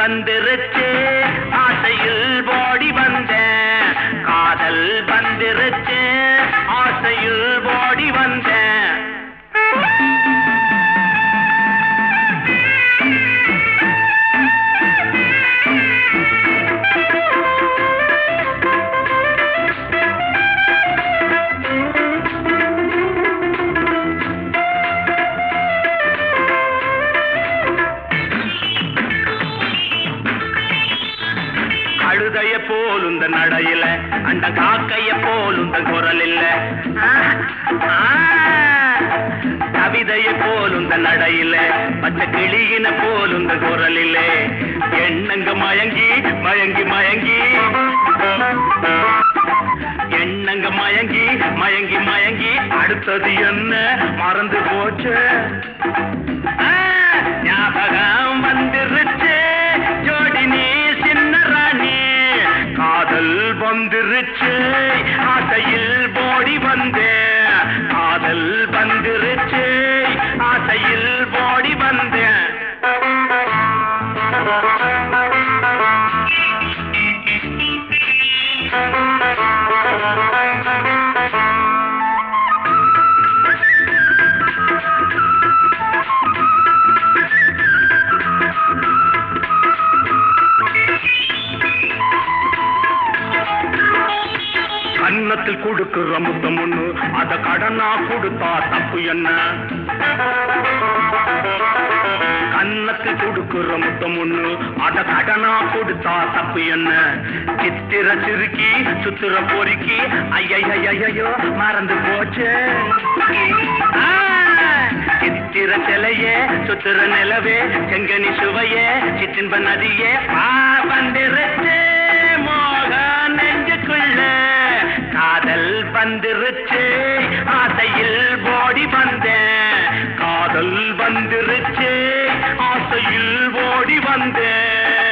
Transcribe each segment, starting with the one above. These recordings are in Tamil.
வந்துருச்சு ஆசையில் ஓடி வந்தேன் காதல் வந்துருச்சு ஆசையில் ஓடி வந்தேன் கழுதைய போலுந்த நடையில அந்த காக்கைய போலுந்த குரல் இல்ல கவிதைய போலுந்த நடையில பச்சை கிளியின போலுந்த குரல் இல்ல எண்ணங்க மயங்கி மயங்கி மயங்கி எண்ணங்க மயங்கி மயங்கி மயங்கி அடுத்தது என்ன மறந்து போச்சு ஞாபகம் வந்துருச்சு ஜோடி நீ காதல் வந்துருச்சு ஆசையில் ஓடி வந்தேன் காதல் வந்துருச்சு ஆசையில் ஓடி வந்தேன் கன்னத்தில் கொடுக்கிற முத்தம் ஒண்ணு அத கடனா கொடுத்தா தப்பு என்ன கன்னத்தில் கொடுக்கிற முத்தம் ஒண்ணு அத கடனா கொடுத்தா தப்பு என்ன சித்திர சிறுக்கி சுத்திர பொறுக்கி ஐயோ மறந்து போச்சு சித்திர சிலையே சுத்திர நிலவே செங்கனி சுவையே சிற்றின்ப நதியே வந்துருச்சு மோக நெஞ்சுக்குள்ள காதல் வந்துருச்சு ஆசையில் ஓடி வந்தேன் காதல் வந்துருச்சு ஆசையில் ஓடி வந்தேன்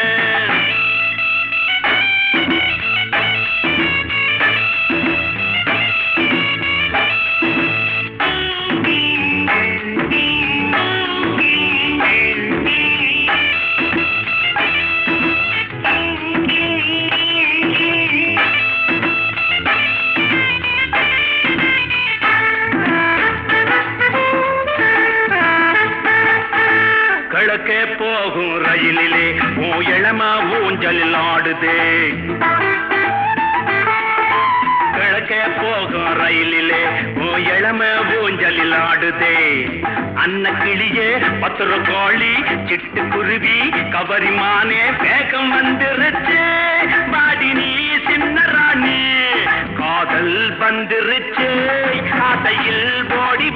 கிழக்கே போகும் ரயிலிலே ஓ இளமா ஊஞ்சலில் ஆடுதே கிழக்கே போகும் ரயிலிலே ஓ இளம ஊஞ்சலில் ஆடுதே அன்ன கிளியே பத்திர கோழி சிட்டுக்குருவி கவரிமானே வேகம் வந்துருச்சு பாடி நீ சின்ன ராணி காதல் வந்துருச்சு ஆசையில் ஓடி